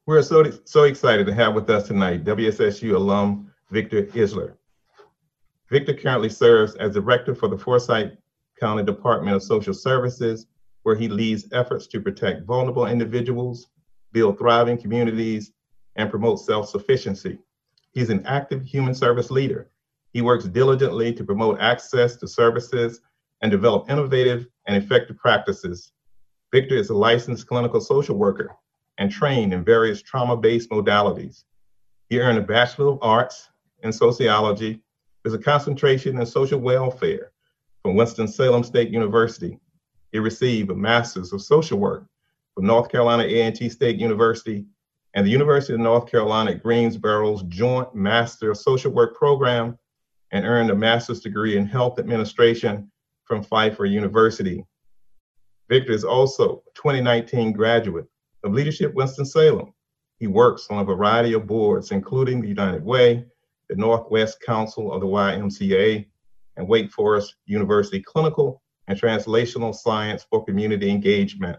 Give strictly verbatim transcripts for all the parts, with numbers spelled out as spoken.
We're so, so excited to have with us tonight W S S U alum Victor Isler. Victor currently serves as director for the Forsyth County Department of Social Services, where he leads efforts to protect vulnerable individuals, build thriving communities, and promote self-sufficiency. He's an active human service leader. He works diligently to promote access to services and develop innovative and effective practices. Victor is a licensed clinical social worker and trained in various trauma-based modalities. He earned a Bachelor of Arts in Sociology with a concentration in social welfare from Winston-Salem State University. He received a Master's of Social Work from North Carolina A and T State University and the University of North Carolina at Greensboro's Joint Master of Social Work program, and earned a master's degree in health administration from Pfeiffer University. Victor is also a twenty nineteen graduate of Leadership Winston-Salem. He works on a variety of boards, including the United Way, the Northwest Council of the Y M C A, and Wake Forest University Clinical and Translational Science for Community Engagement.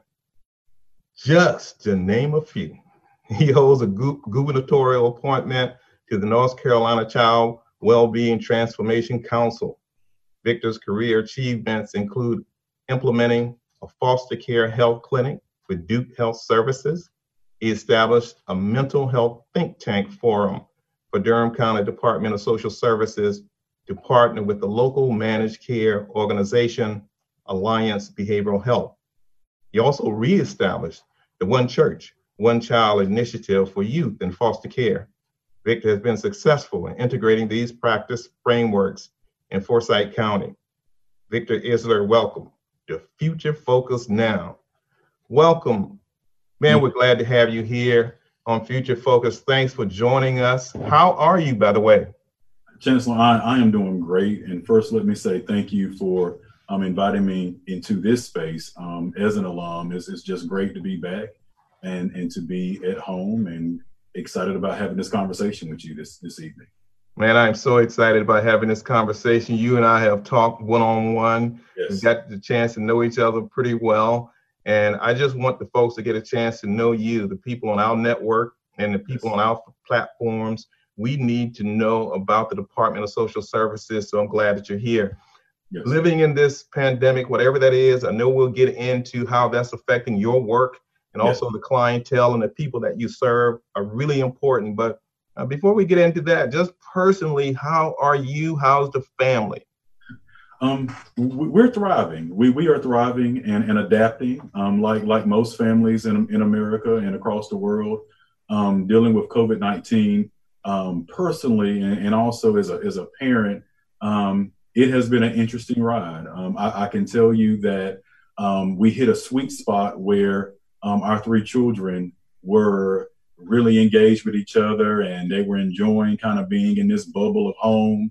Just to name a few. He holds a gu- gubernatorial appointment to the North Carolina Child Wellbeing Transformation Council. Victor's career achievements include implementing a foster care health clinic with Duke Health Services. He established a mental health think tank forum for Durham County Department of Social Services to partner with the local managed care organization, Alliance Behavioral Health. He also reestablished the One Church, One Child initiative for youth in foster care. Victor has been successful in integrating these practice frameworks in Forsyth County. Victor Isler, welcome to Future Focus Now. Welcome. Man, we're glad to have you here on Future Focus. Thanks for joining us. How are you, by the way? Chancellor, I, I am doing great. And first, let me say thank you for um, inviting me into this space. Um, as an alum, it's, it's just great to be back and, and to be at home, and excited about having this conversation with you this, this evening. Man, I'm so excited about having this conversation. You and I have talked one-on-one. Yes. We've got the chance to know each other pretty well. And I just want the folks to get a chance to know you, the people on our network and the people on our platforms. We need to know about the Department of Social Services, so I'm glad that you're here. Yes. Living in this pandemic, whatever that is, I know we'll get into how that's affecting your work, and Yes. also the clientele and the people that you serve are really important. But uh, before we get into that, just personally, how are you? How's the family? Um, we're thriving. We we are thriving and, and adapting, um, like like most families in in America and across the world, um, dealing with COVID nineteen. Um, personally, and, and also as a as a parent, um, it has been an interesting ride. Um, I, I can tell you that um, we hit a sweet spot where um, our three children were really engaged with each other, and they were enjoying kind of being in this bubble of home.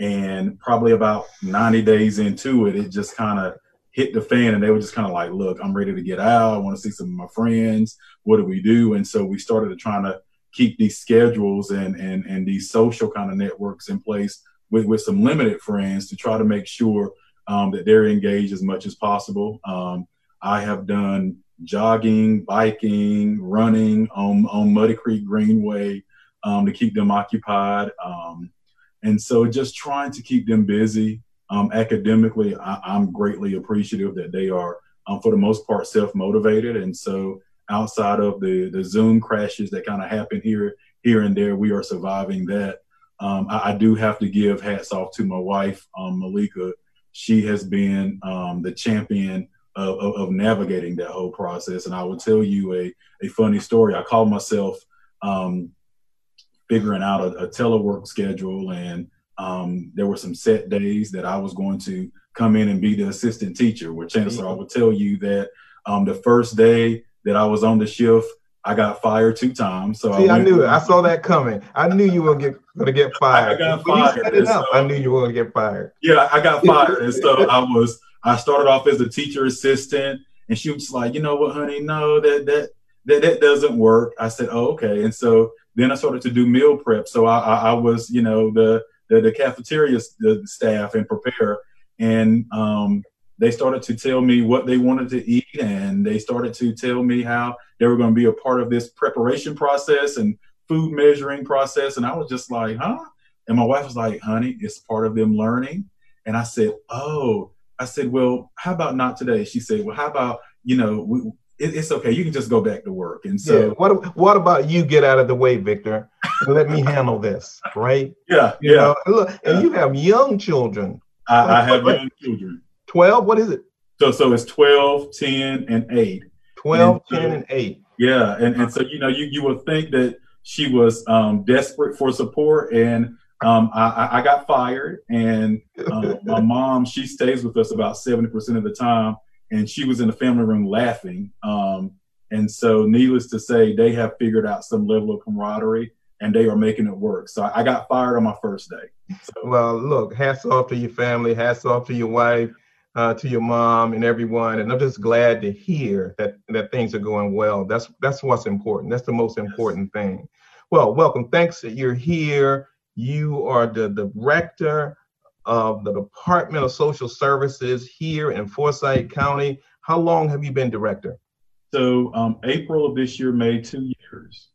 And probably about ninety days into it, it just kind of hit the fan, and they were just kind of like, look, I'm ready to get out. I want to see some of my friends. What do we do? And so we started to trying to keep these schedules and, and, and these social kind of networks in place with, with some limited friends to try to make sure um, that they're engaged as much as possible. Um, I have done jogging, biking, running on, on Muddy Creek Greenway um, to keep them occupied. Um, And so just trying to keep them busy um, academically, I, I'm greatly appreciative that they are, um, for the most part, self-motivated. And so outside of the, the Zoom crashes that kind of happen here, here and there, we are surviving that. Um, I, I do have to give hats off to my wife, um, Malika. She has been um, the champion of, of, of navigating that whole process. And I will tell you a, a funny story. I call myself um, figuring out a, a telework schedule, and um, there were some set days that I was going to come in and be the assistant teacher. Where Chancellor, I will tell you that um, the first day that I was on the shift, I got fired two times. So See, I, I knew it. I saw that coming. I knew you were get, going to get fired. I got when fired. you set it up, so, I knew you were going to get fired. Yeah, I got fired. And so I was, I started off as a teacher assistant, and she was just like, you know what, honey, no, that, that, that, that doesn't work. I said, oh, okay. And so then I started to do meal prep. So I, I, I was, you know, the, the, the cafeteria the staff and prepare. And um, they started to tell me what they wanted to eat, and they started to tell me how they were going to be a part of this preparation process and food measuring process. And I was just like, huh? And my wife was like, honey, it's part of them learning. And I said, oh, I said, well, how about not today? She said, well, how about, you know, we, it, it's okay. You can just go back to work. And so yeah. what, what about you get out of the way, Victor, and let me handle this, right? Yeah, you yeah. Know, and, look, and yeah. you have young children. I, like, I have like, young children. twelve, what is it? So so it's twelve, ten, and eight. twelve, and ten, so, and eight. Yeah, and, and so, you know, you, you would think that she was um, desperate for support, and um, I, I got fired, and uh, my mom, she stays with us about seventy percent of the time, and she was in the family room laughing. Um, and so needless to say, they have figured out some level of camaraderie, and they are making it work. So I got fired on my first day. So. Well, look, hats off to your family, hats off to your wife, uh, to your mom and everyone. And I'm just glad to hear that, that things are going well. That's, that's what's important. That's the most important yes. thing. Well, welcome. Thanks that you're here. You are the director of the Department of Social Services here in Forsyth County. How long have you been director? So um, April of this year made two years.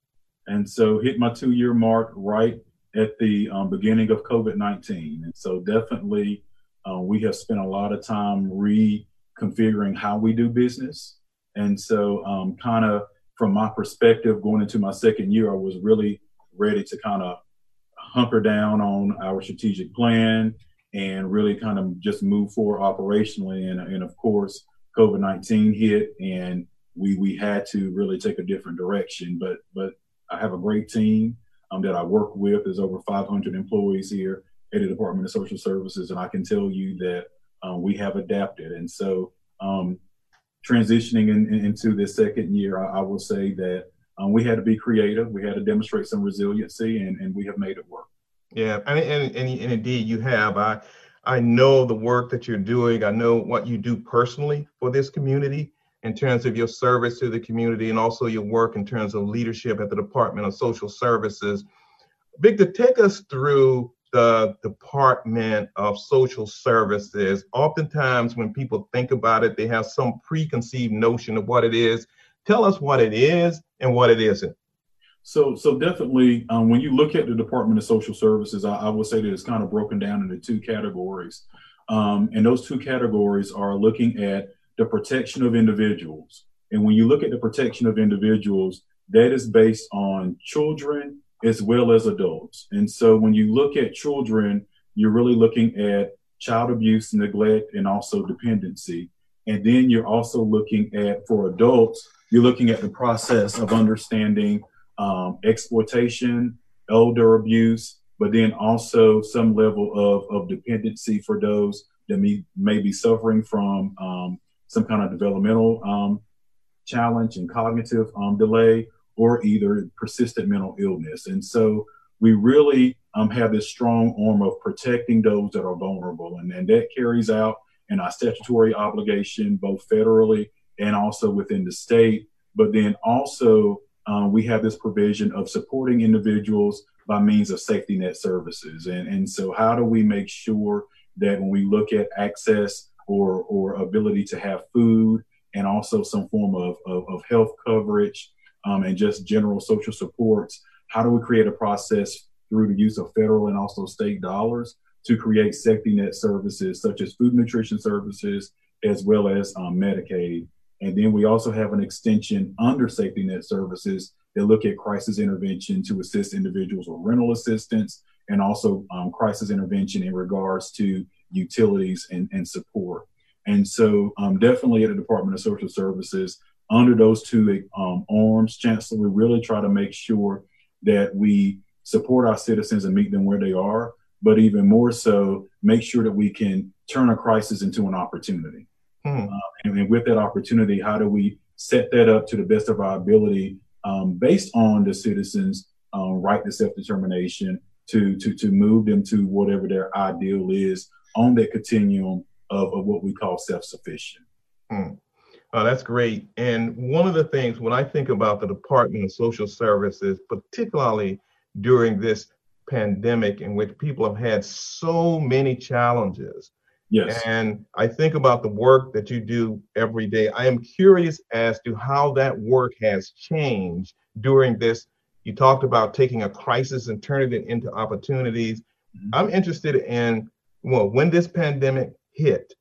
And so hit my two year mark right at the um, beginning of COVID nineteen. And so definitely uh, we have spent a lot of time reconfiguring how we do business. And so um, kind of from my perspective, going into my second year, I was really ready to kind of hunker down on our strategic plan and really kind of just move forward operationally. And, and of course, COVID nineteen hit, and we we had to really take a different direction. But but I have a great team um, that I work with. There's over five hundred employees here at the Department of Social Services, and I can tell you that um, we have adapted. And so um, transitioning in, in, into this second year, I, I will say that um, we had to be creative. We had to demonstrate some resiliency, and, and we have made it work. Yeah, and, and, and, and indeed you have. I, I know the work that you're doing. I know what you do personally for this community in terms of your service to the community, and also your work in terms of leadership at the Department of Social Services. Victor, take us through the Department of Social Services. Oftentimes when people think about it, they have some preconceived notion of what it is. Tell us what it is and what it isn't. So, so definitely, um, when you look at the Department of Social Services, I, I would say that it's kind of broken down into two categories. Um, and those two categories are looking at the protection of individuals. And when you look at the protection of individuals, that is based on children as well as adults. And so when you look at children, you're really looking at child abuse, neglect, and also dependency. And then you're also looking at, for adults, you're looking at the process of understanding um, exploitation, elder abuse, but then also some level of, of dependency for those that may, may be suffering from um, some kind of developmental um, challenge and cognitive um, delay, or either persistent mental illness. And so we really um, have this strong arm of protecting those that are vulnerable. And, and that carries out in our statutory obligation, both federally and also within the state. But then also um, we have this provision of supporting individuals by means of safety net services. And, and so how do we make sure that when we look at access or, or ability to have food, and also some form of, of, of health coverage, Um, and just general social supports, how do we create a process through the use of federal and also state dollars to create safety net services such as food nutrition services, as well as um, Medicaid. And then we also have an extension under safety net services that look at crisis intervention to assist individuals with rental assistance, and also um, crisis intervention in regards to utilities and, and support. And so um, definitely at the Department of Social Services, under those two um, arms, Chancellor, we really try to make sure that we support our citizens and meet them where they are, but even more so, make sure that we can turn a crisis into an opportunity. Hmm. Uh, and, and with that opportunity, how do we set that up to the best of our ability um, based on the citizens' um, right to self-determination to, to, to move them to whatever their ideal is on that continuum of, of what we call self-sufficient. Hmm. Oh, that's great. And one of the things when I think about the Department of Social Services, particularly during this pandemic in which people have had so many challenges, Yes. And I think about the work that you do every day. I am curious as to how that work has changed during this. You talked about taking a crisis and turning it into opportunities. Mhm. I'm interested in, well, when this pandemic hit,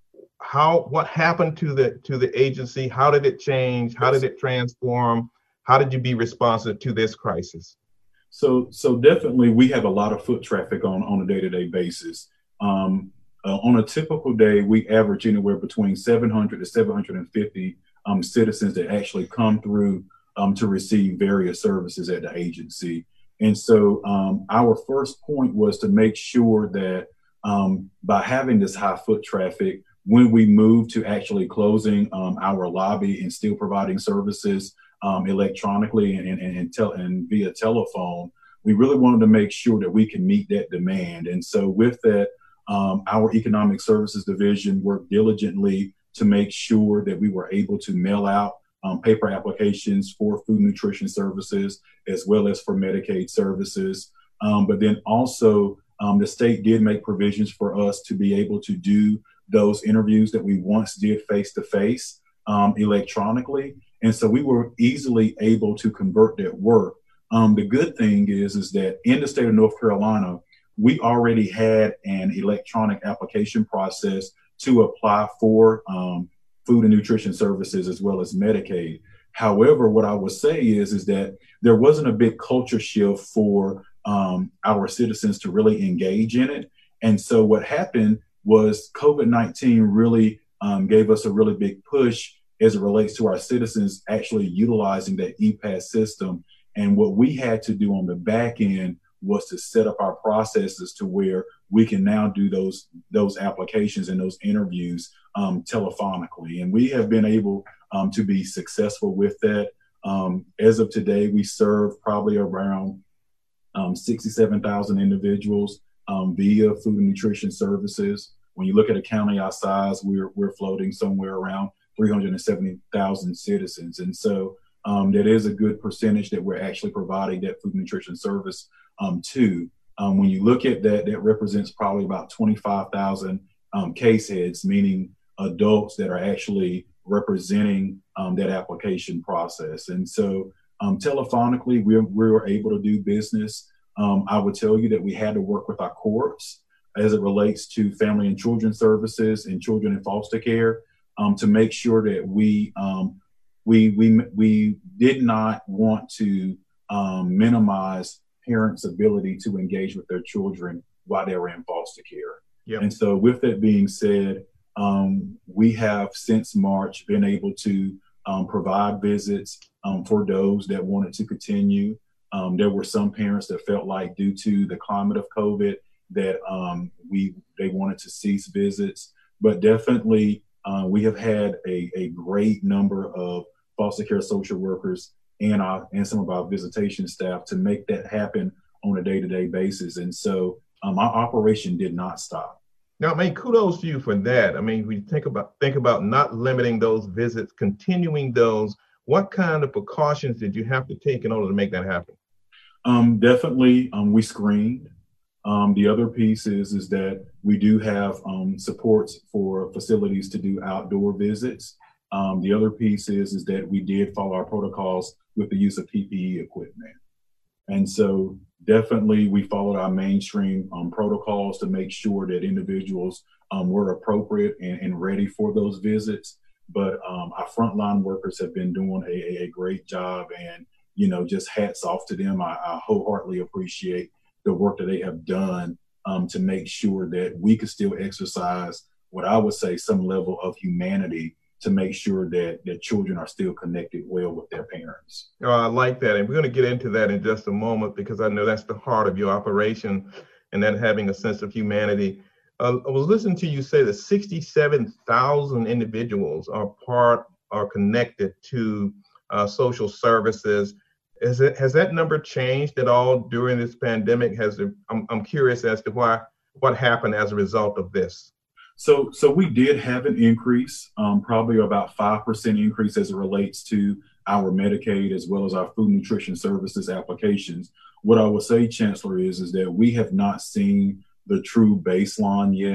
how what happened to the to the agency? How did it change? How did Yes. it transform? How did you be responsive to this crisis? So, so definitely, we have a lot of foot traffic on on a day to day basis. Um, uh, on a typical day, we average anywhere between seven hundred to seven hundred fifty um, citizens that actually come through um, to receive various services at the agency. And so, um, our first point was to make sure that um, by having this high foot traffic, when we moved to actually closing um, our lobby and still providing services um, electronically and, and, and, tel- and via telephone, we really wanted to make sure that we can meet that demand. And so with that, um, our economic services division worked diligently to make sure that we were able to mail out um, paper applications for food nutrition services, as well as for Medicaid services. Um, but then also, um, the state did make provisions for us to be able to do those interviews that we once did face to face electronically. And so we were easily able to convert that work. Um, the good thing is, is that in the state of North Carolina, we already had an electronic application process to apply for um, food and nutrition services as well as Medicaid. However, what I would say is, is that there wasn't a big culture shift for um, our citizens to really engage in it. And so what happened was COVID nineteen really um, gave us a really big push as it relates to our citizens actually utilizing that E P A S system. And what we had to do on the back end was to set up our processes to where we can now do those those applications and those interviews um, telephonically. And we have been able um, to be successful with that. Um, as of today, we serve probably around um, sixty-seven thousand individuals um, via food and nutrition services. When you look at a county our size, we're, we're floating somewhere around three hundred seventy thousand citizens. And so um, that is a good percentage that we're actually providing that food nutrition service um, to. Um, when you look at that, that represents probably about twenty-five thousand um, case heads, meaning adults that are actually representing um, that application process. And so um, telephonically, we we were able to do business. Um, I would tell you that we had to work with our courts as it relates to family and children services and children in foster care um, to make sure that we um, we we we did not want to um, minimize parents' ability to engage with their children while they were in foster care. Yep. And so with that being said, um, we have since March been able to um, provide visits um, for those that wanted to continue. Um, there were some parents that felt like due to the climate of COVID that um, we they wanted to cease visits, but definitely uh, we have had a, a great number of foster care social workers and our and some of our visitation staff to make that happen on a day-to-day basis. And so um, our operation did not stop. Now, I mean, kudos to you for that. I mean, we think about think about not limiting those visits, continuing those. What kind of precautions did you have to take in order to make that happen? Um, definitely, um, we screened. Um, the other piece is, is that we do have um, supports for facilities to do outdoor visits. Um, the other piece is, is that we did follow our protocols with the use of P P E equipment. And so definitely we followed our mainstream um, protocols to make sure that individuals um, were appropriate and, and ready for those visits. But um, our frontline workers have been doing a, a great job, and, you know, just hats off to them. I, I wholeheartedly appreciate the work that they have done um, to make sure that we could still exercise what I would say some level of humanity to make sure that, that children are still connected well with their parents. Oh, I like that. And we're going to get into that in just a moment, because I know that's the heart of your operation, and that having a sense of humanity. Uh, I was listening to you say that sixty-seven thousand individuals are part, are connected to uh, social services. Is it, has that number changed at all during this pandemic? Has it, I'm, I'm curious as to why, what happened as a result of this. So, so we did have an increase, um, probably about five percent increase as it relates to our Medicaid as well as our food nutrition services applications. What I would say, Chancellor, is, is that we have not seen the true baseline yet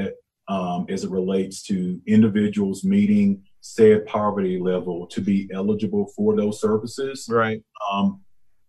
um, as it relates to individuals meeting said poverty level to be eligible for those services. Right. Um,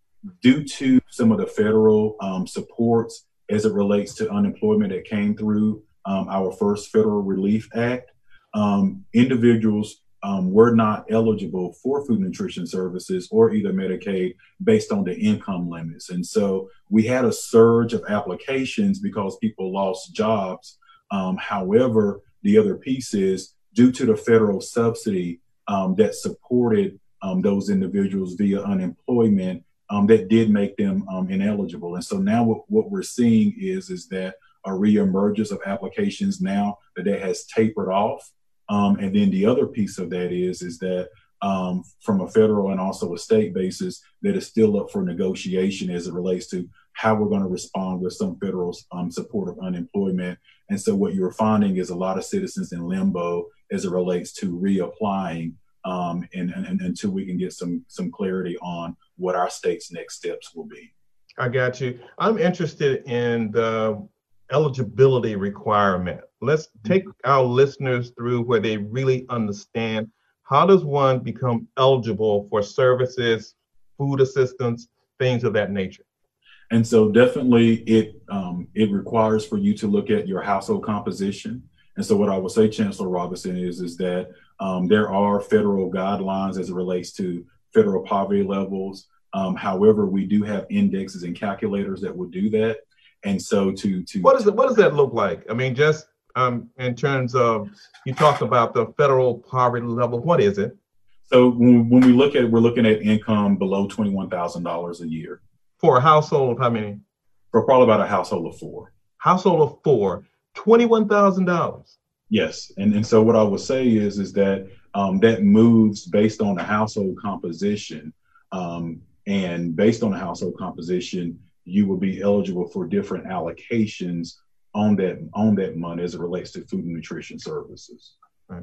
due to some of the federal um, supports as it relates to unemployment that came through um, our first Federal Relief Act, um, individuals um, were not eligible for food nutrition services or either Medicaid based on the income limits. And so we had a surge of applications because people lost jobs. Um, however, the other piece is due to the federal subsidy um, that supported um, those individuals via unemployment, um, that did make them um, ineligible. And so now what, what we're seeing is, is that a reemergence of applications now that that has tapered off. Um, and then the other piece of that is, is that um, from a federal and also a state basis, that is still up for negotiation as it relates to how we're going to respond with some federal um, support of unemployment. And so what you're finding is a lot of citizens in limbo as it relates to reapplying um, and, and, and until we can get some some clarity on what our state's next steps will be. I got you. I'm interested in the eligibility requirement. Let's take our listeners through where they really understand, how does one become eligible for services, food assistance, things of that nature? And so definitely it um, it requires for you to look at your household composition. And so what I would say, Chancellor Robinson, is, is that um, there are federal guidelines as it relates to federal poverty levels. Um, however, we do have indexes and calculators that will do that. And so to to what is it? What does that look like? I mean, just um, in terms of, you talk about the federal poverty level. What is it? So when, when we look at it, we're looking at income below twenty-one thousand dollars a year. For a household of how many? For probably about a household of four. Household of four, twenty-one thousand dollars. Yes, and and so what I would say is is that um, that moves based on the household composition, um, and based on the household composition, you will be eligible for different allocations on that on that money as it relates to food and nutrition services. Right.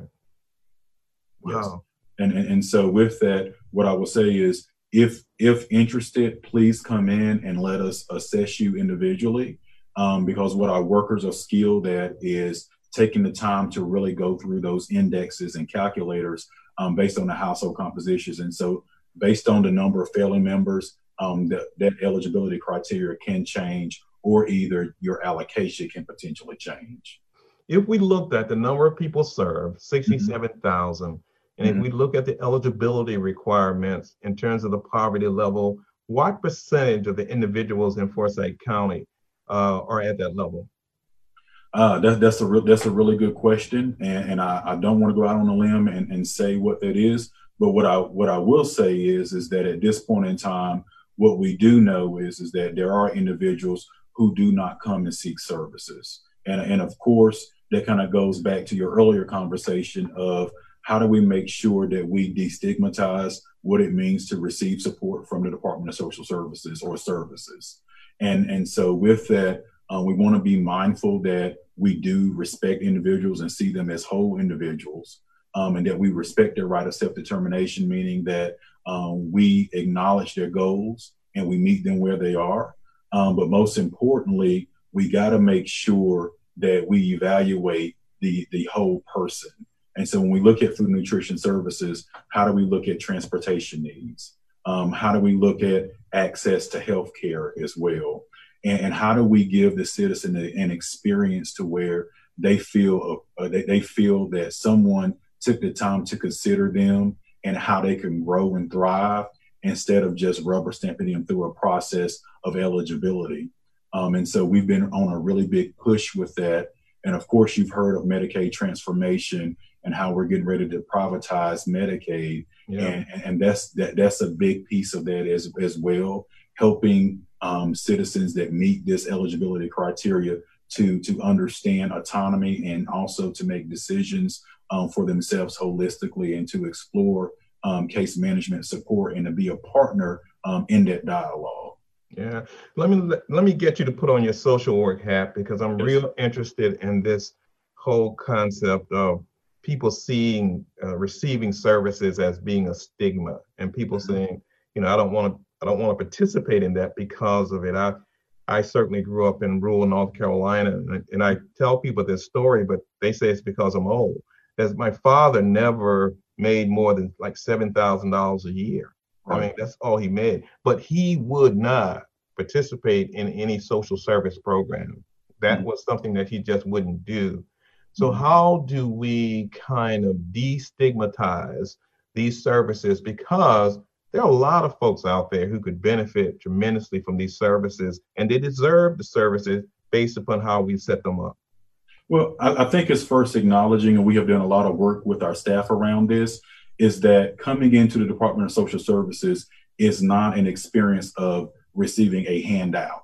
Yes. Wow. And, and and so with that, what I will say is, if if interested, please come in and let us assess you individually, um, because what our workers are skilled at is taking the time to really go through those indexes and calculators um, based on the household compositions. And so based on the number of family members, um, that, that eligibility criteria can change, or either your allocation can potentially change. If we looked at the number of people served, sixty-seven thousand, and Mm-hmm. if we look at the eligibility requirements in terms of the poverty level, what percentage of the individuals in Forsyth County uh, are at that level? Uh, that, that's a real, that's a really good question, and, and I, I don't want to go out on a limb and, and say what that is. But what I what I will say is is that at this point in time, what we do know is is that there are individuals who do not come and seek services, and and of course that kind of goes back to your earlier conversation of how do we make sure that we destigmatize what it means to receive support from the Department of Social Services or services, and and so with that. Uh, we want to be mindful that we do respect individuals and see them as whole individuals, um, and that we respect their right of self-determination, meaning that um, we acknowledge their goals and we meet them where they are. Um, but most importantly, we got to make sure that we evaluate the, the whole person. And so when we look at food and nutrition services, how do we look at transportation needs? Um, how do we look at access to health care as well? And how do we give the citizen an experience to where they feel uh, they, they feel that someone took the time to consider them and how they can grow and thrive, instead of just rubber stamping them through a process of eligibility. Um, and so we've been on a really big push with that. And of course, you've heard of Medicaid transformation and how we're getting ready to privatize Medicaid. Yeah. And, and that's that, that's a big piece of that as, as well, helping Um, citizens that meet this eligibility criteria to to understand autonomy and also to make decisions um, for themselves holistically, and to explore um, case management support and to be a partner um, in that dialogue. Yeah, let me let me get you to put on your social work hat, because I'm Yes. real interested in this whole concept of people seeing uh, receiving services as being a stigma, and people mm-hmm. saying, you know, I don't want to. I don't want to participate in that because of it. I, I certainly grew up in rural North Carolina, and, and I tell people this story, but they say it's because I'm old. That my father never made more than like seven thousand dollars a year. I Right. mean, that's all he made. But he would not participate in any social service program. That Mhm. was something that he just wouldn't do. So, Mhm. how do we kind of destigmatize these services? Because there are a lot of folks out there who could benefit tremendously from these services, and they deserve the services based upon how we set them up. Well, I, I think it's first acknowledging, and we have done a lot of work with our staff around this, is that coming into the Department of Social Services is not an experience of receiving a handout,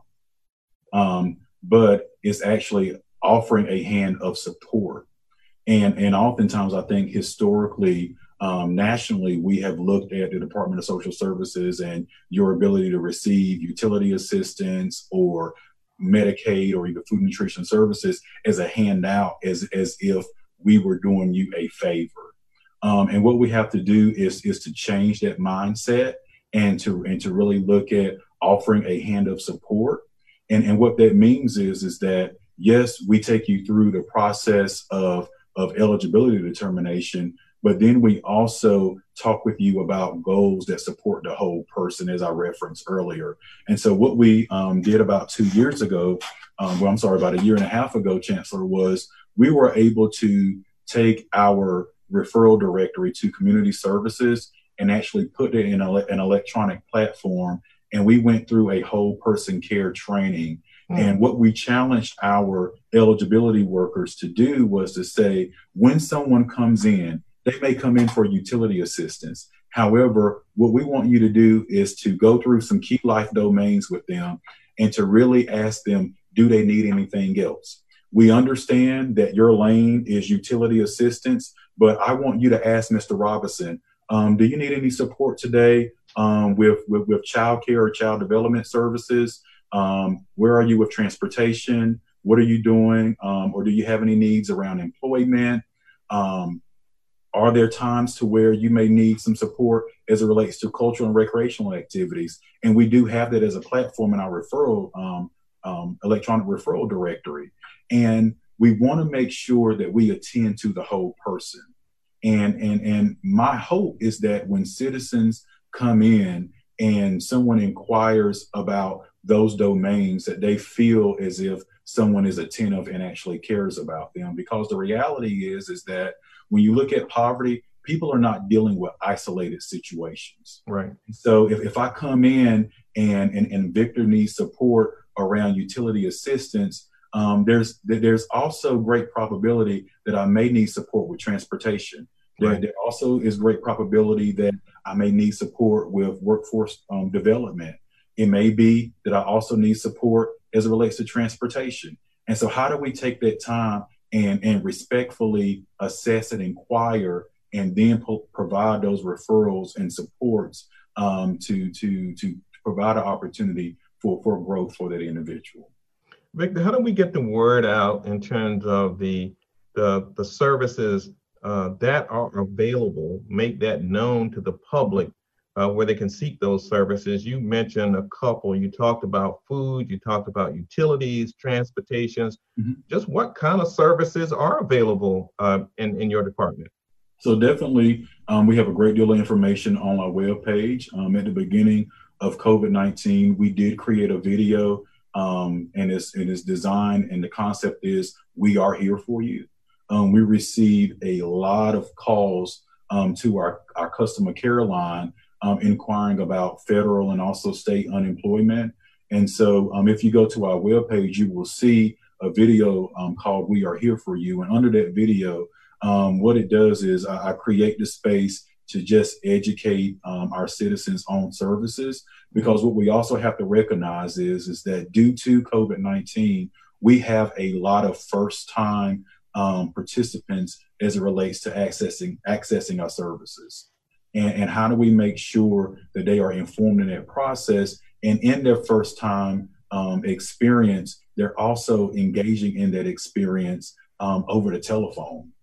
um, but it's actually offering a hand of support. And, and oftentimes, I think historically, um, nationally, we have looked at the Department of Social Services and your ability to receive utility assistance or Medicaid or even food and nutrition services as a handout, as, as if we were doing you a favor. Um, and what we have to do is, is to change that mindset and to, and to really look at offering a hand of support. And, and what that means is, is that, yes, we take you through the process of of eligibility determination, but then we also talk with you about goals that support the whole person, as I referenced earlier. And so what we um, did about two years ago, um, well, I'm sorry, about a year and a half ago, Chancellor, was we were able to take our referral directory to community services and actually put it in a, an electronic platform. And we went through a whole person care training. Hmm. And what we challenged our eligibility workers to do was to say, when someone comes in, they may come in for utility assistance. However, what we want you to do is to go through some key life domains with them and to really ask them, do they need anything else? We understand that your lane is utility assistance, but I want you to ask Mister Robinson, um, do you need any support today um, with, with, with child care or child development services? Um, where are you with transportation? What are you doing? Um, or do you have any needs around employment? Um, are there times to where you may need some support as it relates to cultural and recreational activities? And we do have that as a platform in our referral, um, um, electronic referral directory. And we want to make sure that we attend to the whole person. And, and, and my hope is that when citizens come in and someone inquires about those domains, that they feel as if someone is attentive and actually cares about them. Because the reality is, is that when you look at poverty, people are not dealing with isolated situations. Right. So if, if I come in and, and, and Victor needs support around utility assistance, um, there's there's also great probability that I may need support with transportation. There, Right. there also is great probability that I may need support with workforce um, development. It may be that I also need support as it relates to transportation. And so how do we take that time and, and respectfully assess and inquire and then po- provide those referrals and supports um, to, to, to provide an opportunity for, for growth for that individual? Victor, how do we get the word out in terms of the the, the services uh, that are available, make that known to the public uh, where they can seek those services? You mentioned a couple. You talked about food, you talked about utilities, transportations. Mm-hmm. Just what kind of services are available uh, in, in your department? So definitely, um, we have a great deal of information on our webpage. Um, at the beginning of COVID nineteen, we did create a video, um, and it's, it is designed, and the concept is, we are here for you. Um, we received a lot of calls um, to our, our customer care line um, inquiring about federal and also state unemployment. And so um, if you go to our webpage, you will see a video um, called We Are Here For You. And under that video, um, what it does is I, I create the space to just educate um, our citizens on services, because what we also have to recognize is, is that due to COVID nineteen, we have a lot of first time um, participants as it relates to accessing accessing our services. And, and how do we make sure that they are informed in that process, and in their first time um, experience, they're also engaging in that experience um, over the telephone.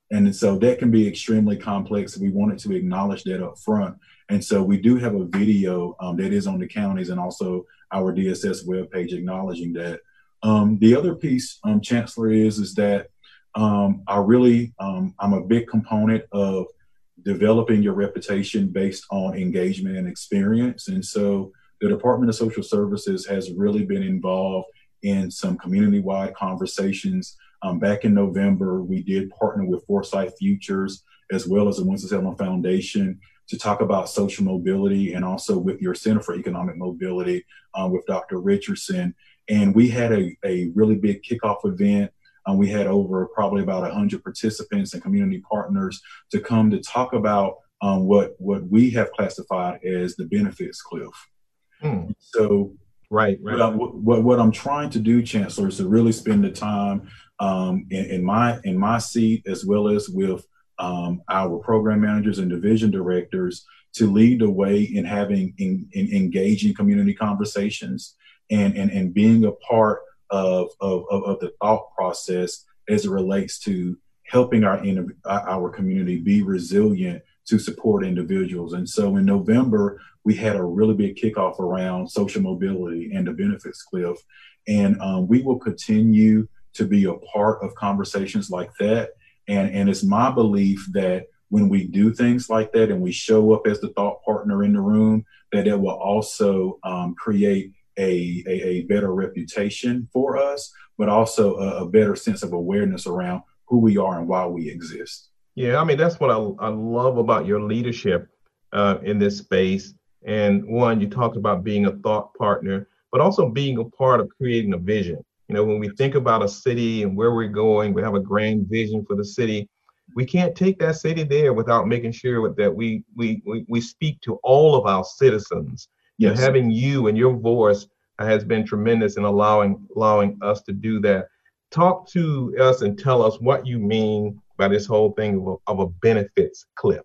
And so that can be extremely complex. We wanted to acknowledge that up front. And so we do have a video um, that is on the counties and also our D S S webpage acknowledging that. Um, the other piece, um, Chancellor, is, is that um, I really, um, I'm a big component of developing your reputation based on engagement and experience. And so the Department of Social Services has really been involved in some community-wide conversations. Um, back in November, we did partner with Foresight Futures as well as the Winston-Salem Foundation to talk about social mobility, and also with your Center for Economic Mobility um, with Doctor Richardson. And we had a, a really big kickoff event. Um, we had over probably about one hundred participants and community partners to come to talk about um, what, what we have classified as the benefits cliff. Hmm. So Right, right. What, I, what, what I'm trying to do, Chancellor, is to really spend the time um, in, in my in my seat, as well as with um, our program managers and division directors, to lead the way in having in, in engaging community conversations and, and, and being a part of, of, of the thought process as it relates to helping our, our community be resilient to support individuals. And so in November, we had a really big kickoff around social mobility and the benefits cliff. And um, we will continue to be a part of conversations like that. And, and it's my belief that when we do things like that and we show up as the thought partner in the room, that it will also um, create a, a, a better reputation for us, but also a, a better sense of awareness around who we are and why we exist. Yeah, I mean, that's what I, I love about your leadership uh, in this space. And one, you talked about being a thought partner, but also being a part of creating a vision. You know, when we think about a city and where we're going, we have a grand vision for the city. We can't take that city there without making sure that we we we, we speak to all of our citizens. Yes. And having you and your voice has been tremendous in allowing allowing us to do that. Talk to us and tell us what you mean by this whole thing of a, of a benefits cliff.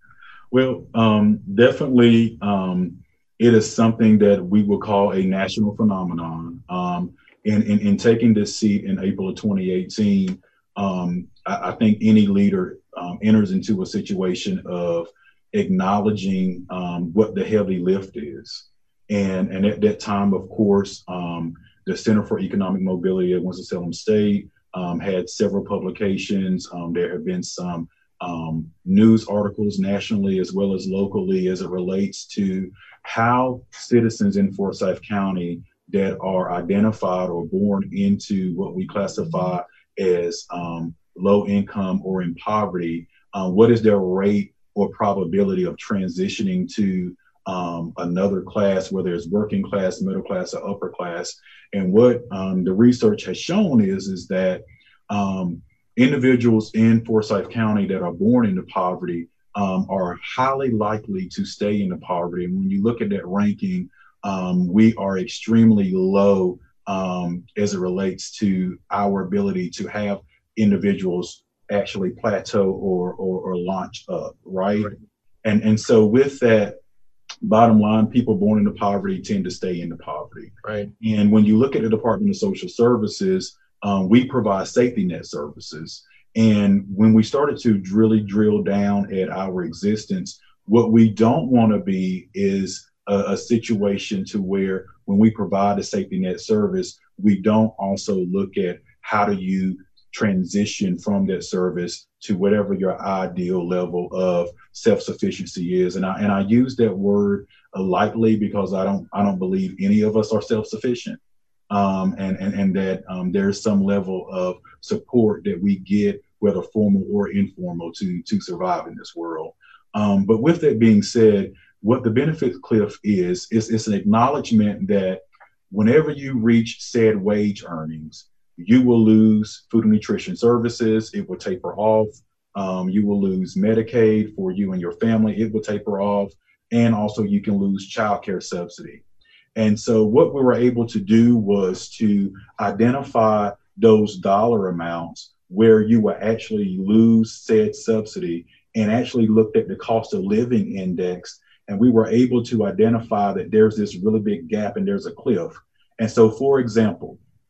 Well, um, definitely, um, it is something that we will call a national phenomenon. Um, in, in, in taking this seat in April of twenty eighteen, um, I, I think any leader um, enters into a situation of acknowledging um, what the heavy lift is. And, and at that time, of course, um, the Center for Economic Mobility at Winston-Salem State um, had several publications. Um, there have been some um, news articles nationally as well as locally as it relates to how citizens in Forsyth County that are identified or born into what we classify as um, low income or in poverty, uh, what is their rate or probability of transitioning to um, another class, whether it's working class, middle class, or upper class. And what um, the research has shown is, is that um, individuals in Forsyth County that are born into poverty um, are highly likely to stay into poverty. And when you look at that ranking, um, we are extremely low um, as it relates to our ability to have individuals actually plateau or, or, or launch up, right? right? And, and so with that, bottom line, people born into poverty tend to stay into poverty. Right. And when you look at the Department of Social Services, um, we provide safety net services. And when we started to really drill down at our existence, what we don't want to be is a, a situation to where when we provide a safety net service, we don't also look at how do you transition from that service to whatever your ideal level of self-sufficiency is. And I and I use that word uh, lightly because I don't I don't believe any of us are self-sufficient. Um, and, and, and that um, there's some level of support that we get, whether formal or informal, to, to survive in this world. Um, but with that being said, what the benefits cliff is, is it's an acknowledgement that whenever you reach said wage earnings, you will lose food and nutrition services. It will taper off. Um, you will lose Medicaid for you and your family. It will taper off. And also you can lose child care subsidy. And so what we were able to do was to identify those dollar amounts where you will actually lose said subsidy and actually looked at the cost of living index. And we were able to identify that there's this really big gap and there's a cliff. And so, for example,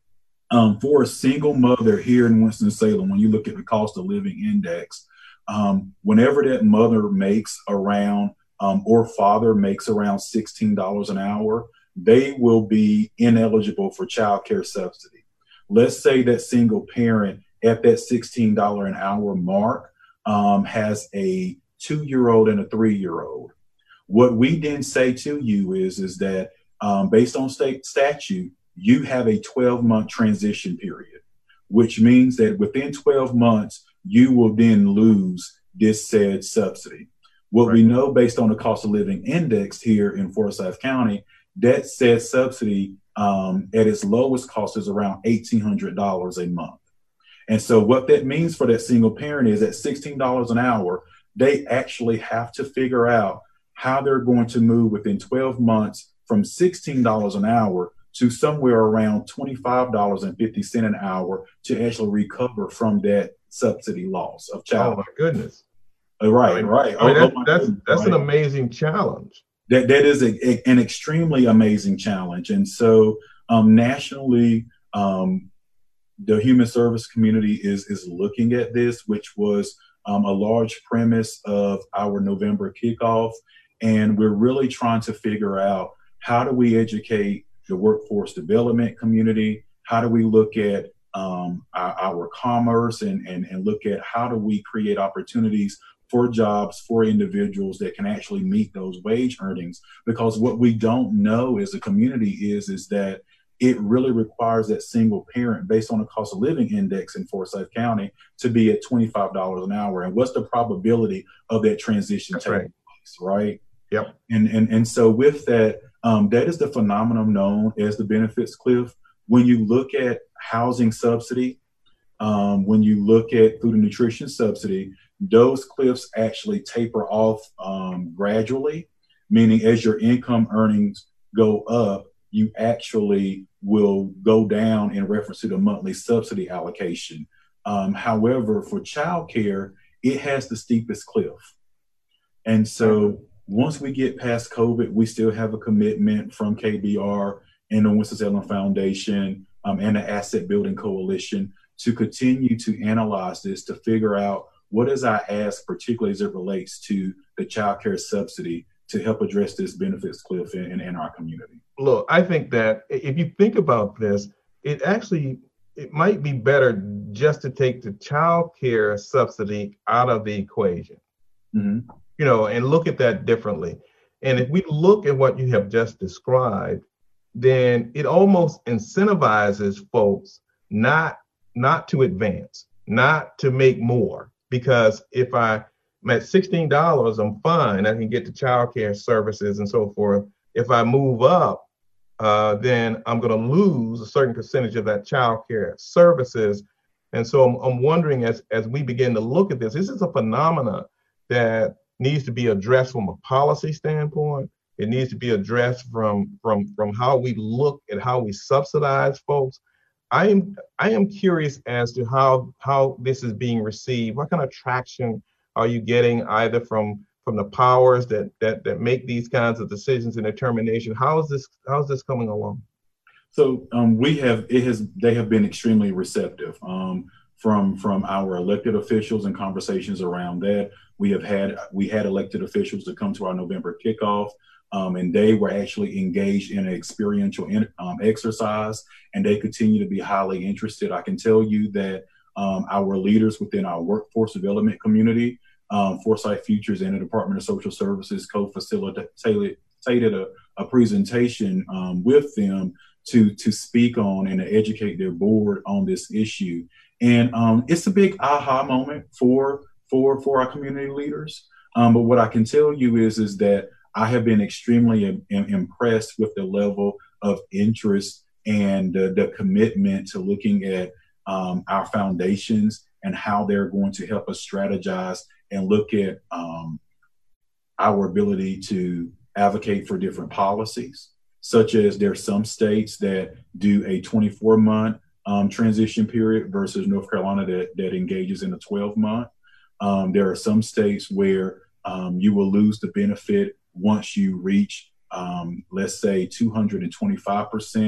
Um, for a single mother here in Winston-Salem, when you look at the cost of living index, um, whenever that mother makes around um, or father makes around sixteen dollars an hour, they will be ineligible for child care subsidy. Let's say that single parent at that sixteen dollars an hour mark um, has a two-year-old and a three-year-old. What we then say to you is, is that um, based on state statute, you have a twelve month transition period, which means that within twelve months, you will then lose this said subsidy. What right. we know based on the cost of living index here in Forsyth County, that said subsidy um, at its lowest cost is around eighteen hundred dollars a month. And so what that means for that single parent is at sixteen dollars an hour, they actually have to figure out how they're going to move within twelve months from sixteen dollars an hour to somewhere around twenty-five dollars and fifty cents an hour to actually recover from that subsidy loss of child. Oh my goodness. Right, I mean, right. I mean, oh, that's oh that's, goodness, that's right. an amazing challenge. That that is a, a, an extremely amazing challenge. And so um, nationally, um, the human service community is is looking at this, which was um, a large premise of our November kickoff. And we're really trying to figure out, how do we educate the workforce development community? How do we look at um, our, our commerce and, and, and look at how do we create opportunities for jobs for individuals that can actually meet those wage earnings? Because what we don't know as a community is, is that it really requires that single parent, based on the cost of living index in Forsyth County, to be at twenty-five dollars an hour. And what's the probability of that transition That's taking right. place, right? Yep. And, and, and so with that, um, that is the phenomenon known as the benefits cliff. When you look at housing subsidy, um, when you look at food and nutrition subsidy, those cliffs actually taper off um, gradually, meaning as your income earnings go up, you actually will go down in reference to the monthly subsidy allocation. Um, however, for childcare, it has the steepest cliff. And so once we get past COVID, we still have a commitment from K B R and the Winston-Salem Foundation um, and the Asset Building Coalition to continue to analyze this, to figure out what is our ask, particularly as it relates to the child care subsidy, to help address this benefits cliff in, in, in our community. Look, I think that if you think about this, it actually, it might be better just to take the child care subsidy out of the equation, mm-hmm. you know, and look at that differently. And if we look at what you have just described, then it almost incentivizes folks not, not to advance, not to make more. Because if I, I'm at sixteen dollars, I'm fine. I can get the child care services and so forth. If I move up, uh, then I'm going to lose a certain percentage of that child care services. And so I'm, I'm wondering, as, as we begin to look at this, this is a phenomena that needs to be addressed from a policy standpoint. It needs to be addressed from, from, from how we look at how we subsidize folks. I am I am curious as to how how this is being received. What kind of traction are you getting either from from the powers that that that make these kinds of decisions and determination? How is this how is this coming along? So um, we have it has they have been extremely receptive um, from from our elected officials and conversations around that. We have had we had elected officials to come to our November kickoff. Um, and they were actually engaged in an experiential in, um, exercise, and they continue to be highly interested. I can tell you that um, our leaders within our workforce development community, um, Foresight Futures and the Department of Social Services co-facilitated a, a presentation um, with them to, to speak on and to educate their board on this issue. And um, it's a big aha moment for, for, for our community leaders. Um, but what I can tell you is, is that I have been extremely im- impressed with the level of interest and uh, the commitment to looking at um, our foundations and how they're going to help us strategize and look at um, our ability to advocate for different policies, such as there are some states that do a twenty-four month um, transition period versus North Carolina that, that engages in a twelve month. Um, there are some states where um, you will lose the benefit once you reach, um, let's say, two hundred twenty-five percent,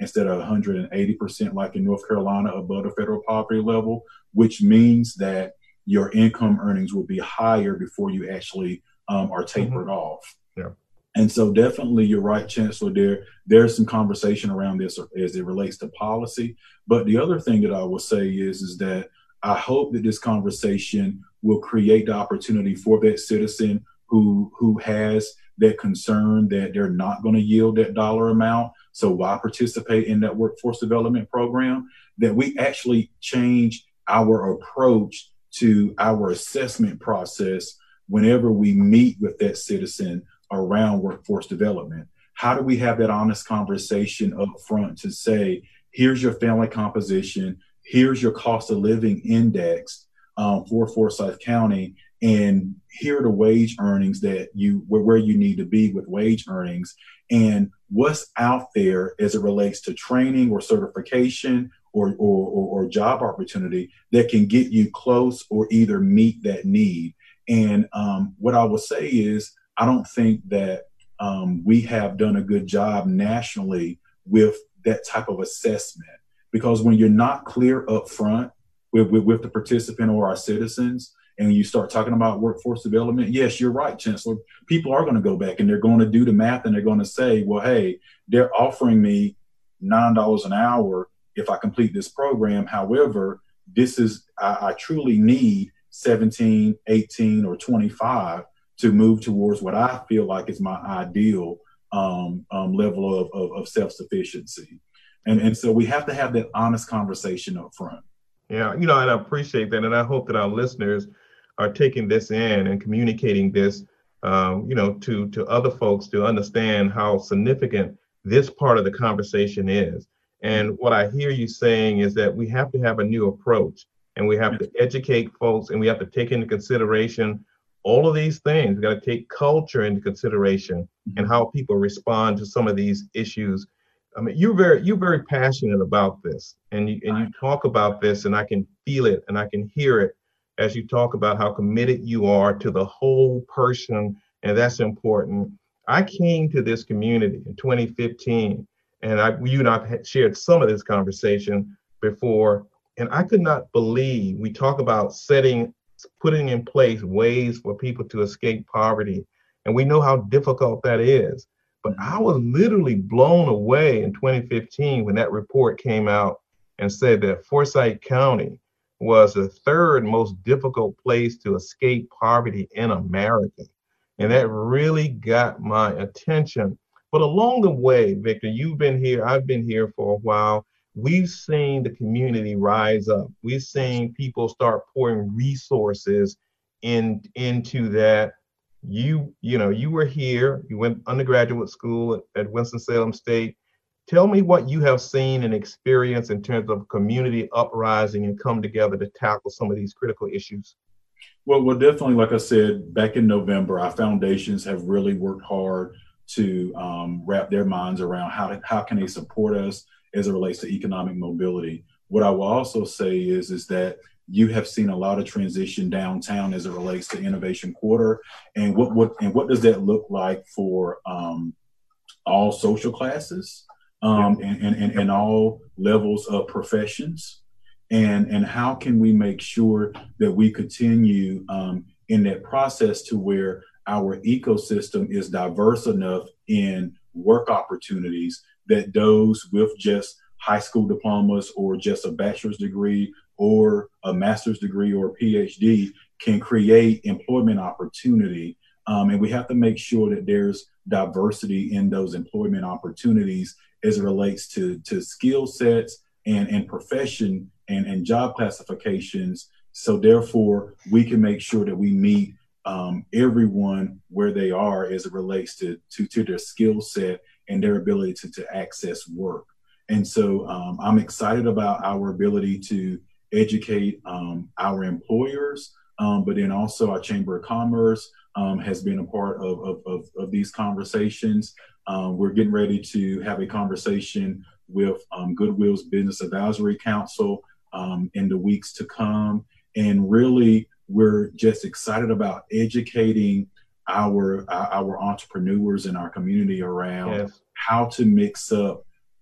instead of one hundred eighty percent like in North Carolina above the federal poverty level, which means that your income earnings will be higher before you actually um, are tapered mm-hmm. off. Yeah. And so definitely you're right, Chancellor, there, there's some conversation around this as it relates to policy. But the other thing that I will say is, is that I hope that this conversation will create the opportunity for that citizen who, who has that concern that they're not going to yield that dollar amount. So why participate in that workforce development program? That we actually change our approach to our assessment process whenever we meet with that citizen around workforce development. How do we have that honest conversation up front to say, here's your family composition, here's your cost of living index um, for Forsyth County, and here are the wage earnings that you, where, where you need to be with wage earnings, and what's out there as it relates to training or certification or, or, or, or job opportunity that can get you close or either meet that need. And um, what I will say is, I don't think that um, we have done a good job nationally with that type of assessment, because when you're not clear up front with, with, with the participant or our citizens, and you start talking about workforce development, yes, you're right, Chancellor. People are going to go back and they're going to do the math and they're going to say, well, hey, they're offering me nine dollars an hour if I complete this program. However, this is, I, I truly need seventeen, eighteen, or twenty-five to move towards what I feel like is my ideal um, um, level of, of, of self-sufficiency. And, and so we have to have that honest conversation up front. Yeah, you know, and I appreciate that. And I hope that our listeners are taking this in and communicating this, um, you know, to, to other folks to understand how significant this part of the conversation is. And what I hear you saying is that we have to have a new approach, and we have to educate folks, and we have to take into consideration all of these things. We got to take culture into consideration and how people respond to some of these issues. I mean, you're very, you're very passionate about this, and you, and you talk about this, and I can feel it and I can hear it as you talk about how committed you are to the whole person, and that's important. I came to this community in twenty fifteen, and I, you and I had shared some of this conversation before, and I could not believe we talk about setting, putting in place ways for people to escape poverty, and we know how difficult that is. But I was literally blown away in twenty fifteen when that report came out and said that Forsyth County was the third most difficult place to escape poverty in America. And that really got my attention. But along the way, Victor, you've been here, I've been here for a while. We've seen the community rise up. We've seen people start pouring resources in, into that. You, you know, you were here, you went undergraduate school at, at Winston-Salem State. Tell me what you have seen and experienced in terms of community uprising and come together to tackle some of these critical issues. Well, well, definitely, like I said, back in November, our foundations have really worked hard to um, wrap their minds around how, to, how can they support us as it relates to economic mobility. What I will also say is, is that you have seen a lot of transition downtown as it relates to Innovation Quarter, and what what and what does that look like for um, all social classes um, and, and, and all levels of professions, and and how can we make sure that we continue um, in that process to where our ecosystem is diverse enough in work opportunities that those with just high school diplomas or just a bachelor's degree or a master's degree or a P H D can create employment opportunity. Um, and we have to make sure that there's diversity in those employment opportunities as it relates to, to skill sets and, and profession and, and job classifications. So therefore, we can make sure that we meet um, everyone where they are as it relates to, to, to their skill set and their ability to, to access work. And so um, I'm excited about our ability to educate um, our employers, um, but then also our Chamber of Commerce um, has been a part of, of, of, of these conversations. Um, we're getting ready to have a conversation with um, Goodwill's Business Advisory Council um, in the weeks to come. And really, we're just excited about educating our, our entrepreneurs in our community around yes. how to mix up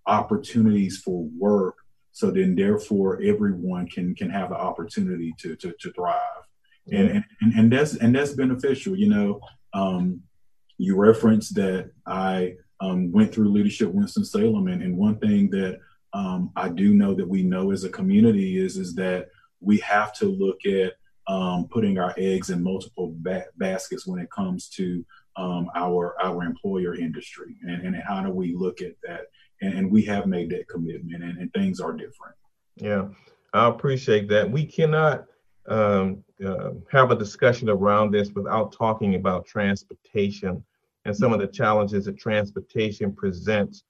opportunities for work. So then therefore everyone can can have the opportunity to to, to thrive. Yeah. And, and and that's and that's beneficial. You know, um, you referenced that I um, went through Leadership Winston-Salem, and, and one thing that um, I do know that we know as a community is is that we have to look at um, putting our eggs in multiple ba- baskets when it comes to um, our our employer industry, and, and how do we look at that? And, and we have made that commitment, and, and things are different. Yeah, I appreciate that. We cannot um, uh, have a discussion around this without talking about transportation and some of the challenges that transportation presents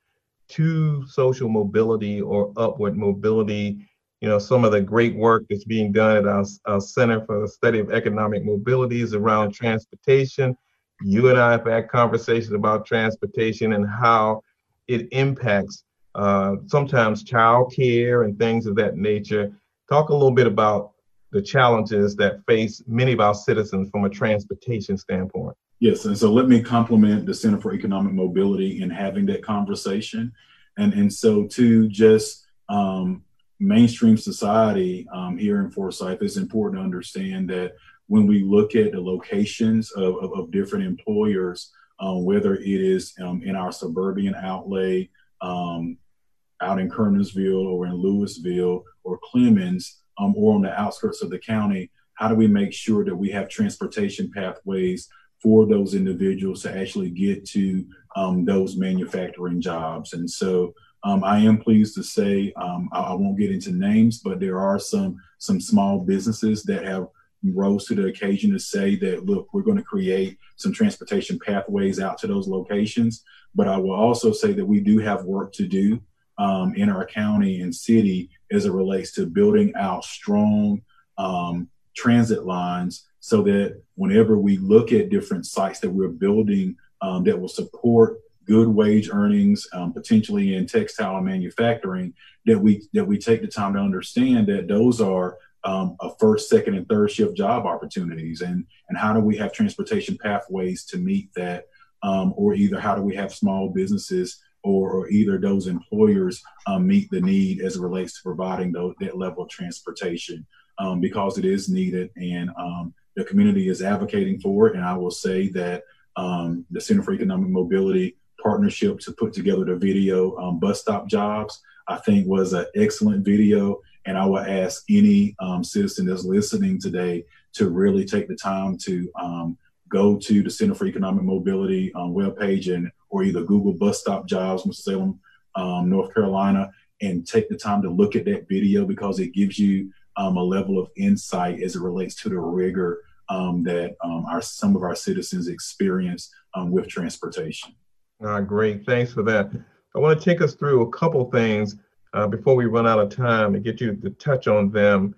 to social mobility or upward mobility. You know, some of the great work that's being done at our, our Center for the Study of Economic Mobility is around transportation. You and I have had conversations about transportation and how it impacts uh, sometimes childcare and things of that nature. Talk a little bit about the challenges that face many of our citizens from a transportation standpoint. Yes, and so let me compliment the Center for Economic Mobility in having that conversation. And, and so to just um, mainstream society um, here in Forsyth, it's important to understand that when we look at the locations of, of, of different employers, um, whether it is um, in our suburban outlay, um, out in Kernersville or in Louisville or Clemens, um, or on the outskirts of the county, how do we make sure that we have transportation pathways for those individuals to actually get to um, those manufacturing jobs? And so um, I am pleased to say, um, I, I won't get into names, but there are some some small businesses that have rose to the occasion to say that, look, we're going to create some transportation pathways out to those locations. But I will also say that we do have work to do um, in our county and city as it relates to building out strong um, transit lines, so that whenever we look at different sites that we're building um, that will support good wage earnings, um, potentially in textile and manufacturing, that we that we take the time to understand that those are um, a first, second, and third shift job opportunities, and and how do we have transportation pathways to meet that, um, or either how do we have small businesses or, or either those employers um, meet the need as it relates to providing those, that level of transportation, um, because it is needed, and um, the community is advocating for it. And I will say that um, the Center for Economic Mobility partnership to put together the video um, Bus Stop Jobs, I think was an excellent video. And I will ask any um, citizen that's listening today to really take the time to um, go to the Center for Economic Mobility um, webpage, and or either Google Bus Stop Jobs, Winston-Salem, um, North Carolina, and take the time to look at that video, because it gives you um, a level of insight as it relates to the rigor um, that um, our some of our citizens experience um, with transportation. Uh, great, thanks for that. I want to take us through a couple things uh, before we run out of time and get you to touch on them.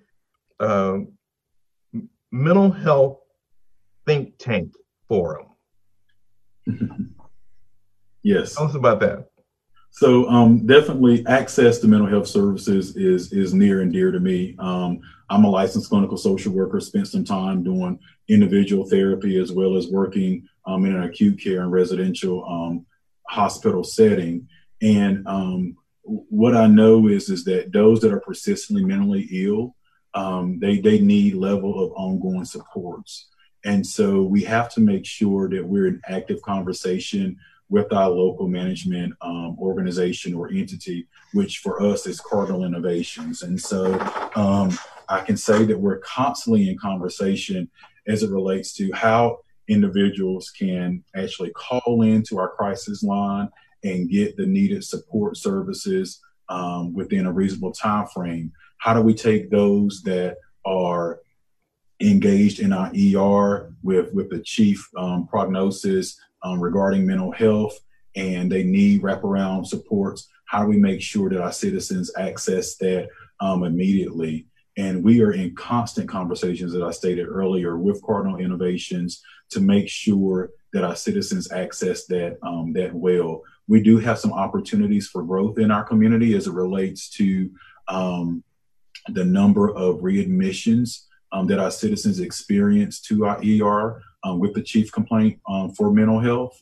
Um, Mental Health Think Tank Forum. Yes. Tell us about that. So um, definitely access to mental health services is is near and dear to me. Um, I'm a licensed clinical social worker, spent some time doing individual therapy as well as working um, in an acute care and residential um, hospital setting. And um, what I know is, is that those that are persistently mentally ill, um, they, they need level of ongoing supports. And so we have to make sure that we're in active conversation with our local management um, organization or entity, which for us is Cardinal Innovations. And so um, I can say that we're constantly in conversation as it relates to how individuals can actually call into our crisis line and get the needed support services um, within a reasonable time frame. How do we take those that are engaged in our E R with, with the chief um, prognosis um, regarding mental health, and they need wraparound supports? How do we make sure that our citizens access that um, immediately? And we are in constant conversations, as I stated earlier, with Cardinal Innovations to make sure that our citizens access that um, that well. We do have some opportunities for growth in our community as it relates to um, the number of readmissions um, that our citizens experience to our E R um, with the chief complaint um, for mental health.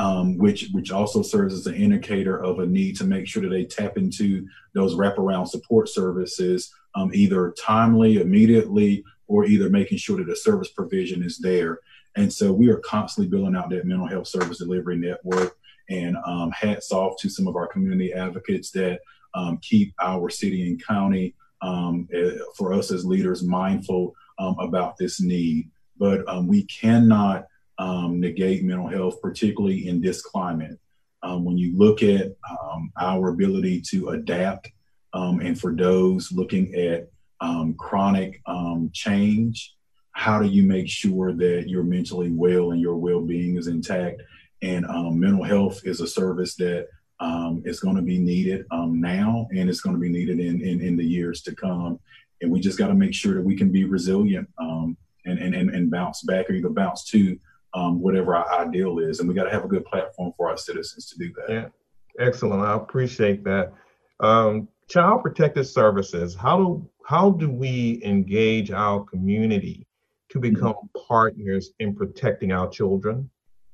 um, which which also serves as an indicator of a need to make sure that they tap into those wraparound support services, um, either timely, immediately, or either making sure that the service provision is there. And so we are constantly building out that mental health service delivery network. And um, hats off to some of our community advocates that um, keep our city and county, um, uh, for us as leaders, mindful um, about this need. But um, we cannot um, negate mental health, particularly in this climate. Um, when you look at um, our ability to adapt, um, and for those looking at um, chronic um, change, how do you make sure that you're mentally well and your well-being is intact? And um, mental health is a service that um, is going to be needed um, now, and it's going to be needed in, in, in the years to come. And we just got to make sure that we can be resilient um, and, and, and, and bounce back, or either bounce to um, whatever our ideal is. And we got to have a good platform for our citizens to do that. Yeah, excellent. I appreciate that. Um, Child Protective Services, how do, how do we engage our community to become mm-hmm. partners in protecting our children?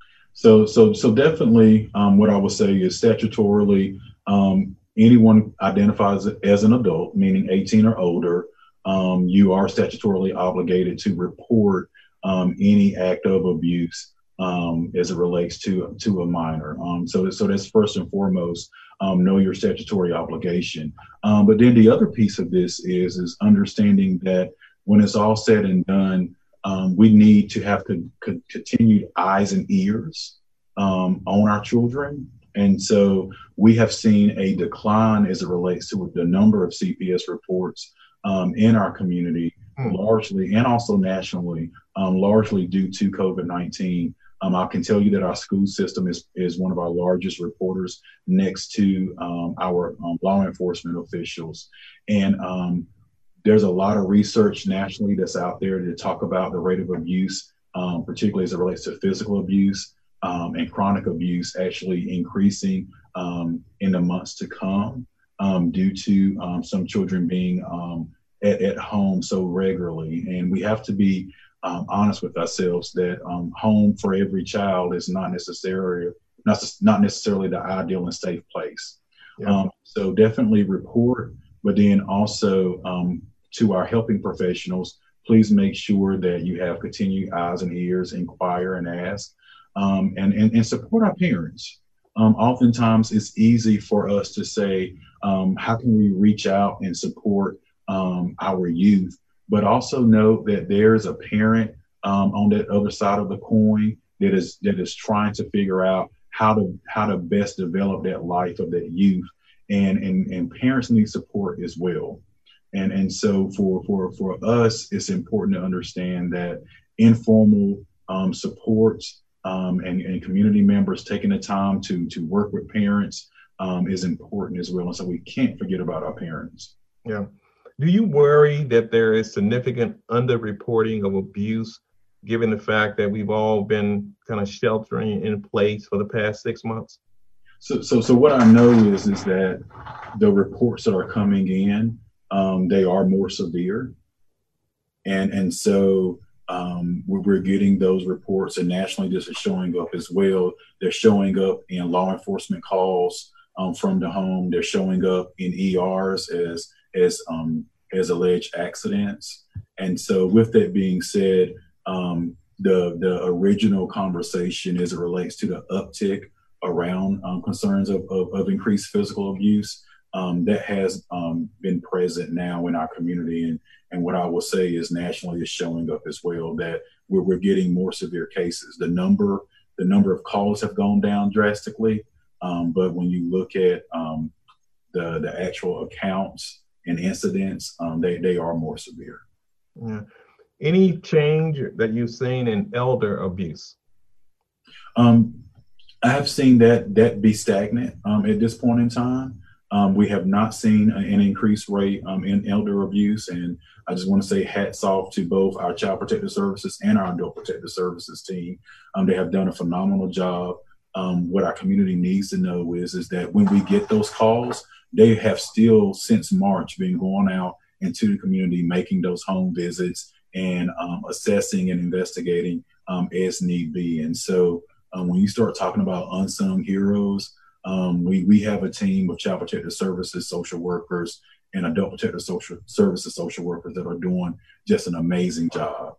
So, so, so definitely, um, what I would say is statutorily, um, anyone identifies as an adult, meaning eighteen or older, um, you are statutorily obligated to report um, any act of abuse um, as it relates to to a minor. Um, so, so that's first and foremost, um, know your statutory obligation. Um, but then the other piece of this is is understanding that when it's all said and done, Um, we need to have co- co- continued eyes and ears um, on our children. And so we have seen a decline as it relates to the number of C P S reports um, in our community, mm. largely, and also nationally, um, largely due to COVID nineteen. Um, I can tell you that our school system is, is one of our largest reporters next to um, our um, law enforcement officials. And um, There's a lot of research nationally that's out there to talk about the rate of abuse, um, particularly as it relates to physical abuse um, and chronic abuse actually increasing um, in the months to come um, due to um, some children being um, at, at home so regularly. And we have to be um, honest with ourselves that um, home for every child is not necessarily, not, not necessarily the ideal and safe place. Yeah. Um, so definitely report, but then also um, to our helping professionals, please make sure that you have continued eyes and ears, inquire and ask, um, and, and, and support our parents. Um, oftentimes it's easy for us to say, um, how can we reach out and support um, our youth, but also know that there's a parent um, on that other side of the coin that is that is trying to figure out how to how to best develop that life of that youth, and and, and parents need support as well. And and so for for for us, it's important to understand that informal um, supports um, and, and community members taking the time to to work with parents um, is important as well. And so we can't forget about our parents. Yeah. Do you worry that there is significant underreporting of abuse, given the fact that we've all been kind of sheltering in place for the past six months? So so so what I know is is that the reports that are coming in, Um, they are more severe. And and so um, we're getting those reports, and nationally this is showing up as well. They're showing up in law enforcement calls um, from the home. They're showing up in E Rs as as um, as alleged accidents. And so with that being said, um, the, the original conversation as it relates to the uptick around um, concerns of, of, of increased physical abuse, Um, that has um, been present now in our community. And, and what I will say is nationally is showing up as well, that we're, we're getting more severe cases. The number, the number of calls have gone down drastically. Um, but when you look at um, the, the actual accounts and incidents, um, they, they are more severe. Yeah. Any change that you've seen in elder abuse? Um, I have seen that, that be stagnant um, at this point in time. Um, we have not seen an increased rate um, in elder abuse. And I just want to say hats off to both our Child Protective Services and our Adult Protective Services team. Um, they have done a phenomenal job. Um, what our community needs to know is, is that when we get those calls, they have still since March been going out into the community, making those home visits and um, assessing and investigating um, as need be. And so Um, when you start talking about unsung heroes, um, we, we have a team of Child Protective Services, social workers, and Adult Protective Social Services social workers that are doing just an amazing job.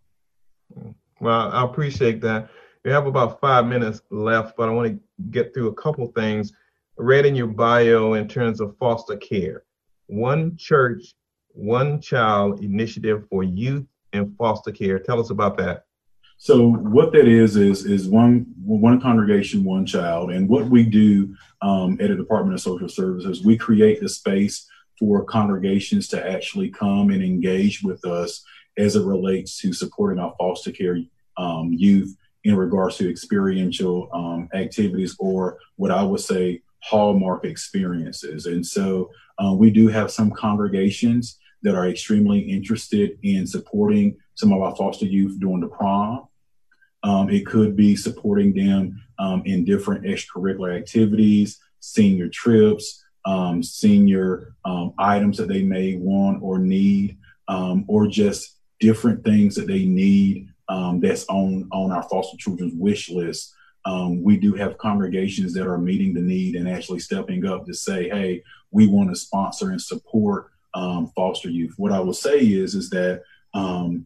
Well, I appreciate that. We have about five minutes left, but I want to get through a couple things. I read in your bio in terms of foster care, One Church, One Child initiative for youth in foster care. Tell us about that. So what that is, is, is one, one congregation, one child. And what we do um, at the Department of Social Services, we create the space for congregations to actually come and engage with us as it relates to supporting our foster care um, youth in regards to experiential um, activities, or what I would say hallmark experiences. And so uh, we do have some congregations that are extremely interested in supporting some of our foster youth during the prom. Um, it could be supporting them um, in different extracurricular activities, senior trips, um, senior um, items that they may want or need, um, or just different things that they need um, that's on, on our foster children's wish list. Um, we do have congregations that are meeting the need and actually stepping up to say, hey, we want to sponsor and support um, foster youth. What I will say is, is that um,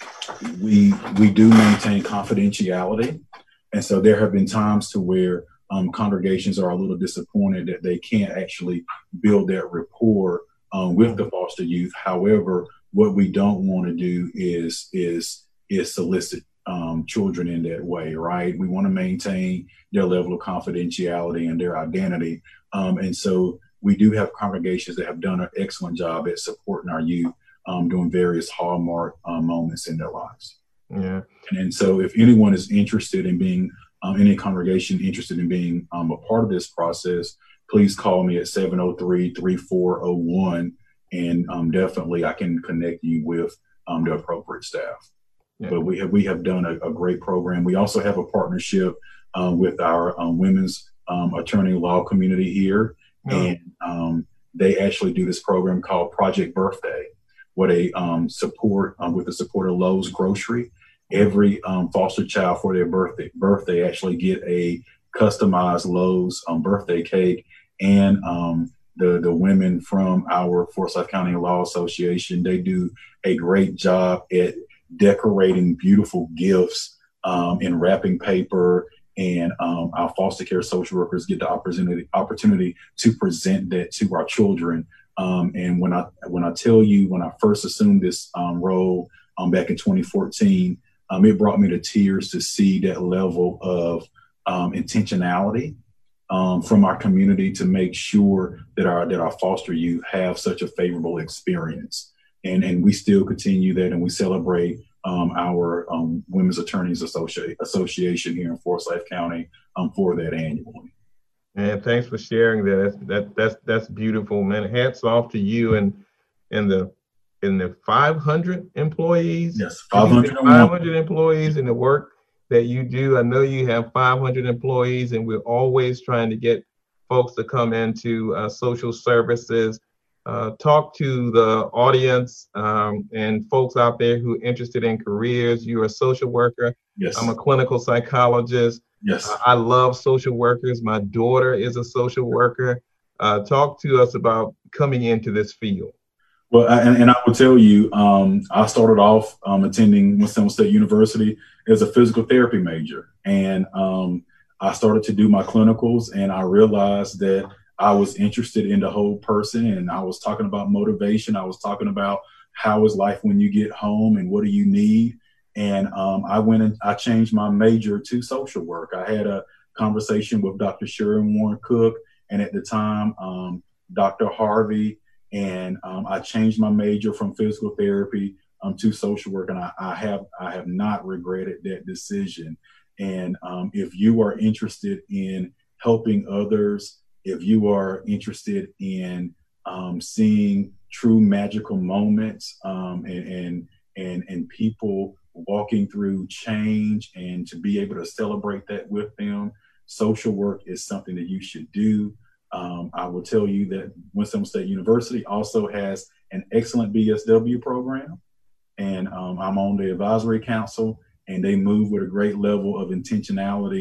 we we do maintain confidentiality. And so there have been times to where um, congregations are a little disappointed that they can't actually build that rapport um, with the foster youth. However, what we don't want to do is is is solicit um, children in that way, right? We want to maintain their level of confidentiality and their identity. Um, and so we do have congregations that have done an excellent job at supporting our youth um, during various hallmark um, moments in their lives. Yeah. And, and so if anyone is interested in being, um, any congregation interested in being um, a part of this process, please call me at seven oh three, three four oh one, and um, definitely I can connect you with um, the appropriate staff. Yeah. But we have we have done a, a great program. We also have a partnership uh, with our um, women's um, attorney law community here, oh. and um, they actually do this program called Project Birthday, where they um, support um, with the support of Lowe's Grocery. Every um, foster child for their birthday birthday actually get a customized Lowe's um, birthday cake, and um, the the women from our Forsyth County Law Association, they do a great job at decorating beautiful gifts um, in wrapping paper, and um, our foster care social workers get the opportunity opportunity to present that to our children. Um, and when I when I tell you, when I first assumed this um, role um, back in twenty fourteen, um, it brought me to tears to see that level of um, intentionality um, from our community to make sure that our that our foster youth have such a favorable experience. And and we still continue that, and we celebrate um, our um, Women's Attorneys Associ- Association here in Forsyth County um, for that annually. Man, thanks for sharing that. That's that that's that's beautiful, man. Hats off to you and and the and the five hundred employees. Yes, five hundred five hundred employees in the work that you do. I know you have five hundred employees, and we're always trying to get folks to come into uh, social services. Uh, talk to the audience um, and folks out there who are interested in careers. You're a social worker. Yes. I'm a clinical psychologist. Yes. Uh, I love social workers. My daughter is a social worker. Uh, talk to us about coming into this field. Well, and, and I will tell you, um, I started off um, attending Winston State University as a physical therapy major. And um, I started to do my clinicals, and I realized that I was interested in the whole person, and I was talking about motivation. I was talking about how is life when you get home and what do you need? And um, I went and I changed my major to social work. I had a conversation with Doctor Sharon Warren Cook, and at the time, um, Doctor Harvey, and um, I changed my major from physical therapy um, to social work, and I, I have I have not regretted that decision. And um, if you are interested in helping others, if you are interested in um, seeing true magical moments um, and, and and and people walking through change, and to be able to celebrate that with them, social work is something that you should do. Um, I will tell you that Winston State University also has an excellent B S W program, and um, I'm on the advisory council, and they move with a great level of intentionality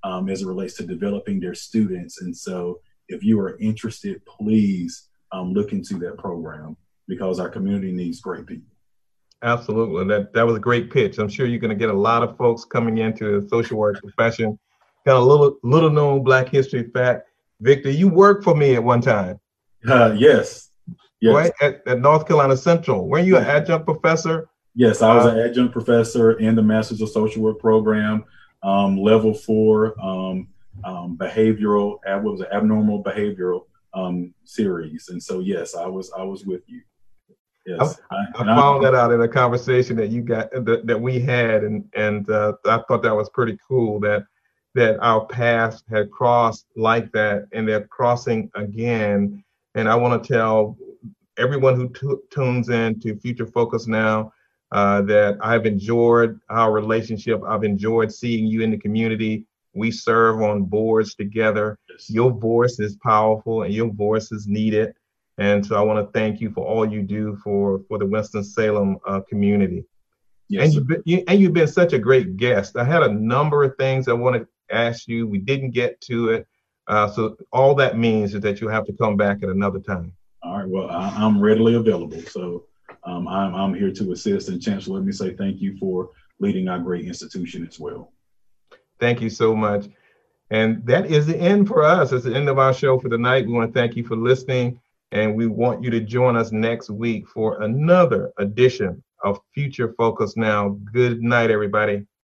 um, as it relates to developing their students. And so if you are interested, please um, look into that program because our community needs great people. Absolutely. That that was a great pitch. I'm sure you're going to get a lot of folks coming into the social work profession. Got a little little known Black history fact. Victor, you worked for me at one time. Uh, yes. Yes. Right? At, at North Carolina Central. Weren't you an adjunct professor? Yes, I was uh, an adjunct professor in the Masters of Social Work program, um, level four um, um, behavioral, what was it, abnormal behavioral um, series. And so, yes, I was I was with you. Yes, I, I found that out in a conversation that you got that, that we had, and and uh, I thought that was pretty cool that that our paths had crossed like that, and they're crossing again. And I want to tell everyone who t- tunes in to Future Focus Now uh, that I've enjoyed our relationship. I've enjoyed seeing you in the community. We serve on boards together. Yes. Your voice is powerful, and your voice is needed. And so I want to thank you for all you do for, for the Winston-Salem uh, community. Yes, and, you've been, you, and you've been such a great guest. I had a number of things I want to ask you. We didn't get to it. Uh, so all that means is that you'll have to come back at another time. All right. Well, I, I'm readily available. So um, I'm, I'm here to assist. And Chancellor, let me say thank you for leading our great institution as well. Thank you so much. And that is the end for us. It's the end of our show for tonight. We want to thank you for listening. And we want you to join us next week for another edition of Future Focus Now. Good night, everybody.